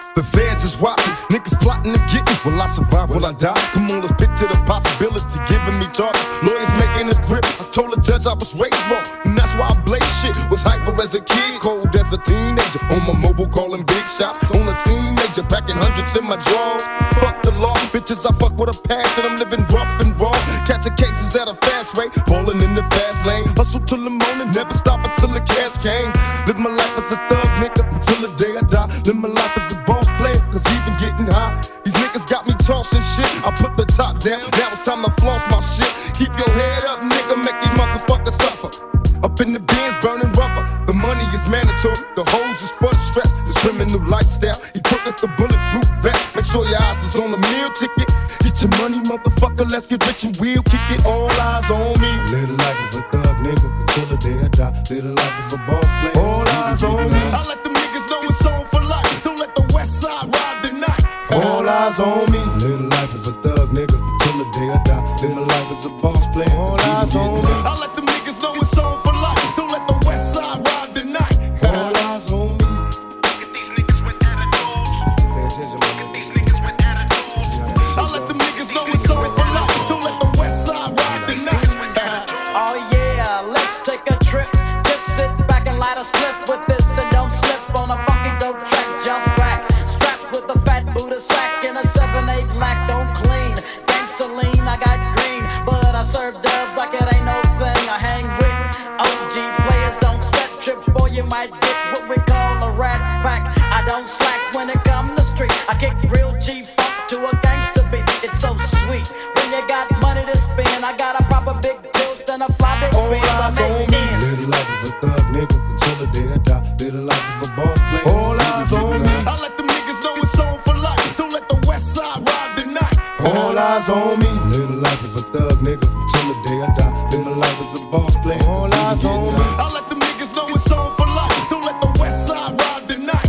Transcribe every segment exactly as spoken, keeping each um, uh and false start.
The feds is watching, niggas plotting to get me. Will I survive, will I die? Come on, let's picture the possibility giving me charges. Lawyers making a grip, I told the judge I was raised wrong, and that's why I blaze shit. Was hyper as a kid, cold as a teenager. On my mobile calling big shots, on the scene major, packing hundreds in my drawers. Fuck the law, bitches I fuck with a passion. I'm living rough and raw, catching cases at a fast rate, falling in the fast lane. Hustle till the morning, never stop until the cash came. Live my life as a thug nigga until the day I die. Live my life as a boss player, cause even getting high, these niggas got me tossing shit. I put the top down, now it's time to floss my shit. Keep your head up, nigga, make these motherfuckers suffer. Up in the bins, burning rubber. The money is mandatory, the hoes is for the stress. This criminal lifestyle, equipped with the bulletproof vest. Make sure your eyes is on the meal ticket. Get your money, motherfucker, let's get rich and we'll kick it. All eyes on me. Little life is a thug nigga until the day I die. Little life is a boss player. All eyes on me. I let them niggas know it's on for life. Don't let the west side ride the night. All eyes on me. Little life is a thug nigga until the day I die. Little life is a boss player. All eyes on me. I let them niggas know it's on for life. Don't let the west side ride the night. All eyes on me. Look at these niggas with attitudes. Pay attention, man. Look at these niggas with attitudes. I let them niggas know it's on for life. Don't let the west side ride the night. Oh yeah, let's take a trip. Just sit back and light a split with this and don't slip on a fucking dope track. Jump back, strapped with a fat Buddha sack and a seven eight lack. Don't clean, gangsta lean, I got green, but I serve dubs like it ain't no thing. I hang with O G players, don't set trip, boy, you might get what we call a rat pack. I don't slack when it come to street. I kick real G-funk to a gangsta beat. It's so sweet when you got money to spend. I got a proper big tilt and a fly big All Benz. I eyes make on me. ends. Little life is a thug nigga until the day I die. Little life is a boss player. All eyes on me. I let them niggas know it's on for life. Don't let the west side ride the night. All eyes on me. Little life is a thug nigga until the day I die. Little life is a boss player. All eyes on me. I let them niggas know it's on for life. Don't let the west side ride the night.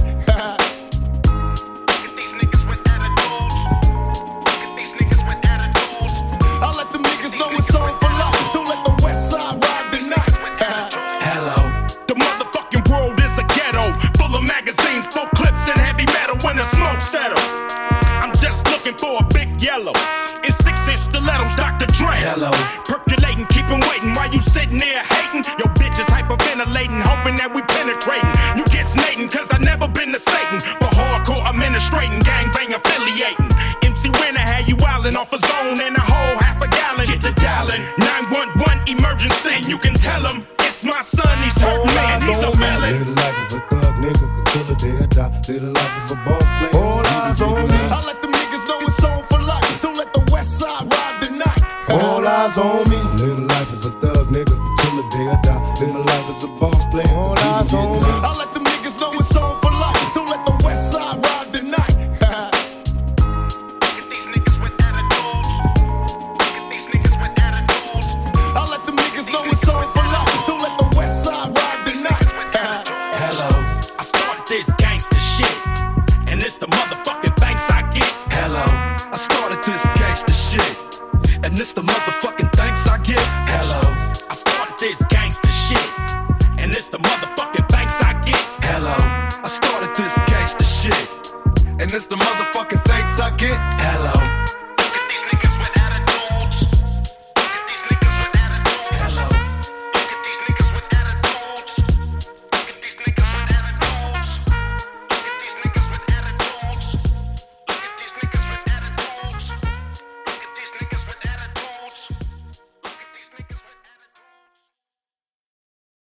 Look at these niggas with attitudes. Look at these niggas with attitudes. I let them niggas know it's on for life. Don't let the west side ride the night. Hello. The motherfucking world is a ghetto, full of magazines, full clips, and heavy metal when the smoke settle. I'm just looking for a big yellow. It's six-inch stilettos, Doctor Dre. Hello. Percolating, keep 'em waiting while you sitting there hating. Your bitch is hyperventilating, hoping that we penetrating. You get snating, cause I never been to Satan. For hardcore administrating, gangbang affiliating. M C Winner had you wildin' off a zone and a whole half a gallon. Get to dialing, nine one one emergency. You can tell him, it's my son, he's hurt man, he's a felon. Little life is a thug nigga until the day I die. Little life is a boss player. All eyes on me. I let them niggas know it's on for life. Don't let the west side ride the night. All eyes on me. Little life is a thug nigga until the day I die. Little life is a boss player. All eyes on me. I let them niggas know it's on for life. Don't let the west side ride the night. Look at these niggas with attitudes. Look at these niggas with attitudes. I let them niggas know it's on for life. Don't let the west side ride the night. Hello. I started this gangster shit, and it's the motherfucking thanks I get. Hello. I started this gangster shit, and it's the motherfucking thanks I get. Hello. I started this gangster shit, and it's the motherfucking thanks I get. Hello. I started this gangster shit, and it's the